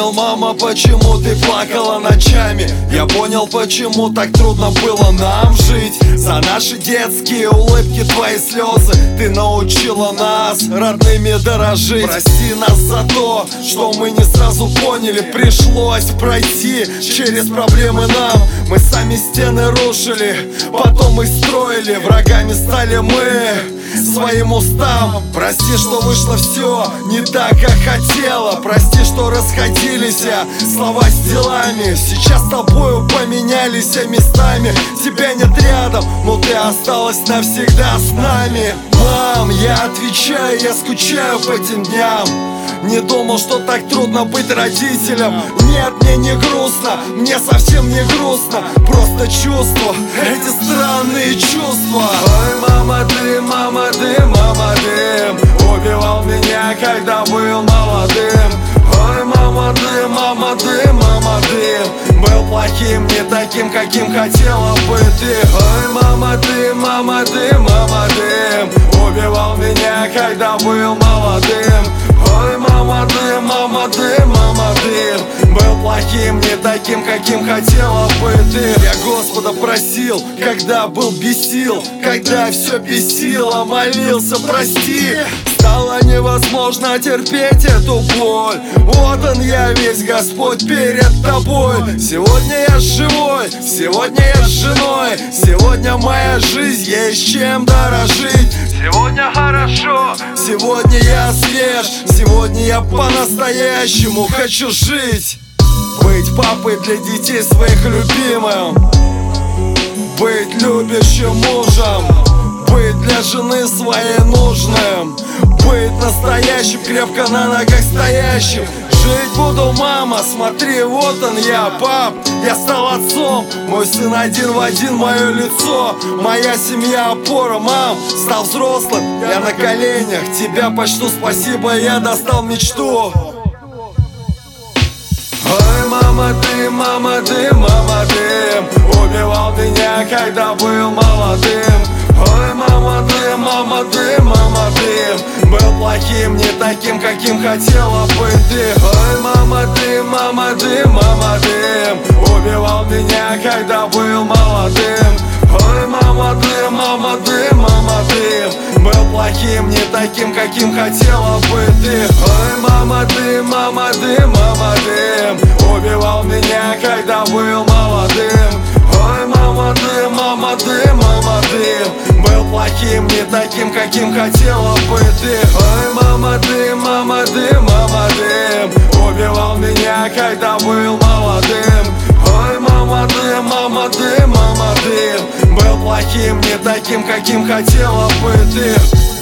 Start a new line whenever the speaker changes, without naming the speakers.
понял, мама, почему ты плакала ночами. Я понял, почему так трудно было нам жить. За наши детские улыбки, твои слезы ты научила нас родными дорожить. Прости нас за то, что мы не сразу поняли. Пришлось пройти через проблемы нам. Мы сами стены рушили, потом их строили. Врагами стали мы своим устам. Прости, что вышло все не так, как хотела. Прости, что расходились слова с делами. Сейчас с тобою поменялись местами. Тебя нет рядом, но ты осталась навсегда с нами. Мам, я отвечаю, я скучаю по этим дням. Не думал, что так трудно быть родителем. Нет, мне не грустно, мне совсем не грустно. Просто чувства, эти странные чувства. Ой, мама, ты, мама, ты, мама, ты убивал меня, когда был молодым. Ой, мама, ты, мама, ты, мама, ты был плохим, не таким, каким хотела бы ты. Ой, мама, ты, мама, ты, мама, ты убивал меня, когда был молодым. Ой, мама, ты, мама, ты, мама, ты был плохим, не таким, каким хотела бы ты. Я Господа просил, когда был без сил, когда все бесило, молился, прости. Стало невозможно терпеть эту боль. Вот он я весь, Господь, перед тобой. Сегодня я живой, сегодня я с женой. Сегодня моя жизнь, есть чем дорожить. Сегодня хорошо, сегодня я свеж. Сегодня я по-настоящему хочу жить. Быть папой для детей своих любимым, быть любящим мужем, быть для жены своей нужным, быть настоящим, крепко на ногах стоящим. Жить буду, мама, смотри, вот он я, пап. Я стал отцом, мой сын один в один мое лицо. Моя семья опора, мам, стал взрослым, я на коленях тебя почту, спасибо, я достал мечту. Ой, мама, ты, мама, ты, мама, ты убивал меня, когда был молодым. Ой, мама, ты, мама, ты, мама, ты был плохим, не таким, каким хотела бы ты. Ой, мама, ты, мама, ты, мама, ты убивал меня, когда был молодым. Ой, мама, ты, мама, ты, мама, ты был плохим, не таким, каким хотела бы ты. Ой, мама, ты, мама, ты, мама, ты убивал меня, когда был молодым. Ой, мама, ты, мама, ты, мама, ты был плохим, не таким, каким хотела бы ты. Ой, мама, ты, мама, ты, мама, ты убивал меня, когда был молодым. Ой, мама, ты, мама, ты, мама, ты был плохим, не таким, каким хотела бы ты.